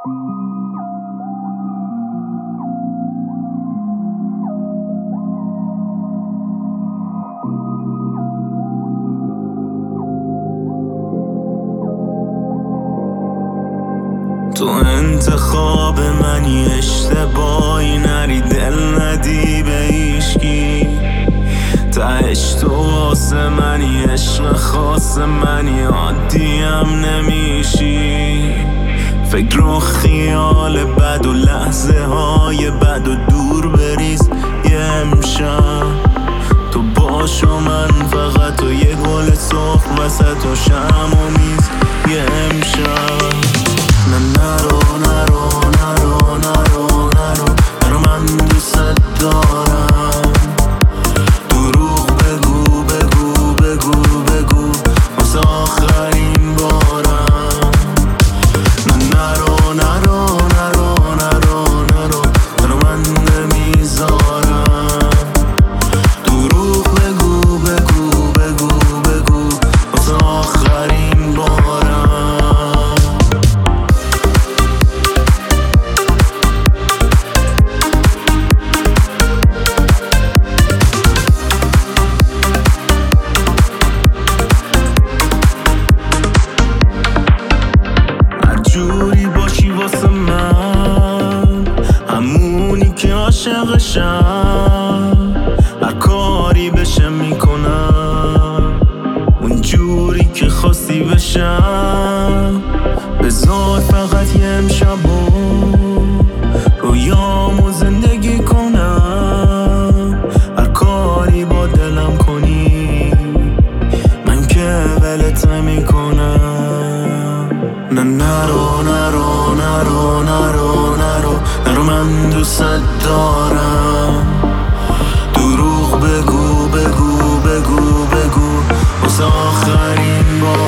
تو انتخاب منی، اشتباهی نری، دل ندی به هیشکی. تهش تو واسه منی، عشق خاص منی، عادیم نمیشی. فکر و خیال بد و لحظه های بد و دور بریز یه امشب. تو باش و من فقط و یه گل سرخ وسط و شم و میز یه امشب. نه نرو نرو نرو نرو نرو نرو، من دوست دارم. دروغ بگو بگو بگو بگو واسه آخرین بارم. نه نرو نرو نرو نرو نرو نرو، من نمیذارم. دروغ بگو بگو بگو بگو واسه آخرین بارم. جوری باشی واسه من، همونی که عاشقشم. هر کاری بشه میکنم، اون جوری که خواستی بشم. بذار فقط یه امشب و رویامو زندگی کنم. هر کاری با دلم کنی، من که ولت نمیکنم. نه نرو نرو نرو نرو نرو نرو، من دوست دارم. دروغ بگو بگو بگو بگو واسه آخرین بار.